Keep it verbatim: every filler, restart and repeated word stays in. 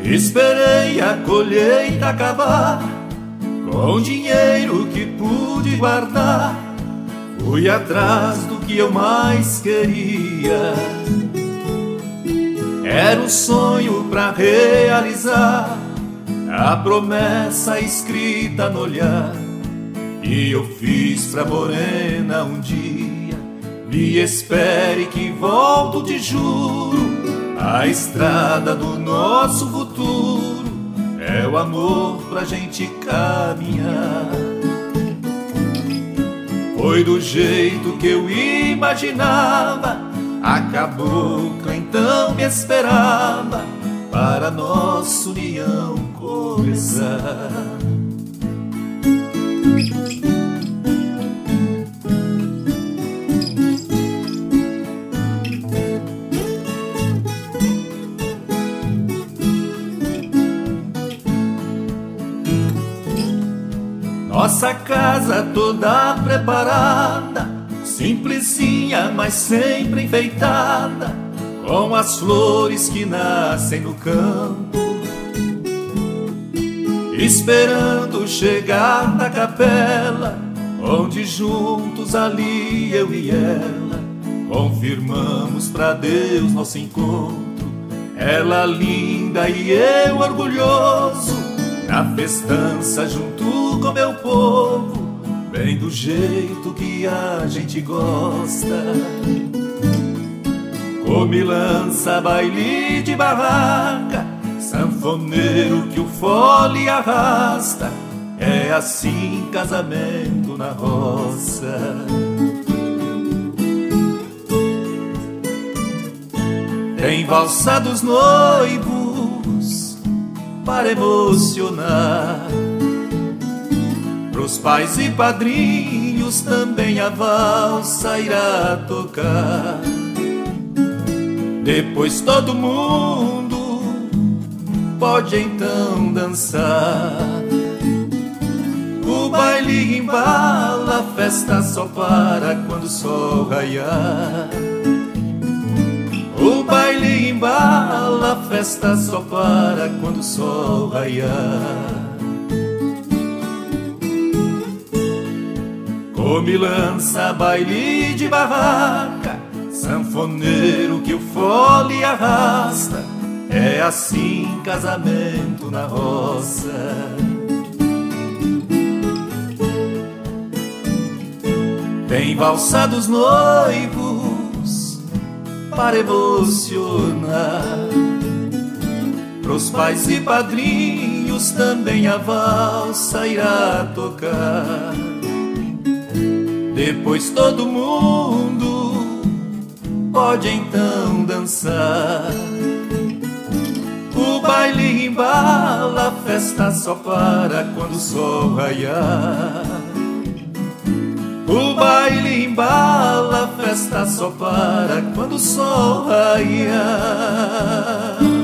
Esperei a colheita acabar, com dinheiro que pude guardar, fui atrás do que eu mais queria. Era um sonho pra realizar, a promessa escrita no olhar, e eu fiz pra morena um dia: me espere que volto, te juro. A estrada do nosso futuro é o amor pra gente caminhar. Foi do jeito que eu imaginava, a cabocla então me esperava para nossa união começar. Nossa casa toda preparada, simplesinha, mas sempre enfeitada, com as flores que nascem no campo, esperando chegar na capela, onde juntos ali eu e ela confirmamos pra Deus nosso encontro. Ela linda e eu orgulhoso, na festança junto com meu povo, bem do jeito que a gente gosta. Comilança, baile de barraca, sanfoneiro que o fole arrasta, é assim casamento na roça. Tem valsa dos noivos para emocionar, pros pais e padrinhos também a valsa irá tocar. Depois todo mundo pode então dançar. O baile embala, a festa só para quando o sol raiar. O baile embala, a festa só para quando o sol raiar. Comilança, baile de barraca, sanfoneiro que o fole arrasta, é assim casamento na roça. Tem valsa dos noivos para emocionar, pros pais e padrinhos também a valsa irá tocar. Depois todo mundo pode então dançar. O baile embala, a festa só para quando o sol raiar. O baile embala, a festa só para quando o sol raiar.